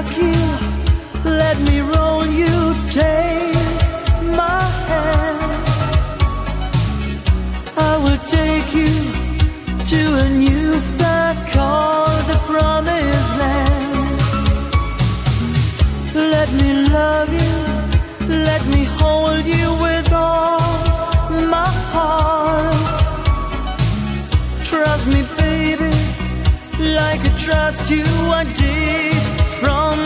rock you, let me roll you, take my hand. I will take you to a new start called the Promised Land. Let me love you, let me hold you with all my heart. Trust me, baby, like I trust you, I did from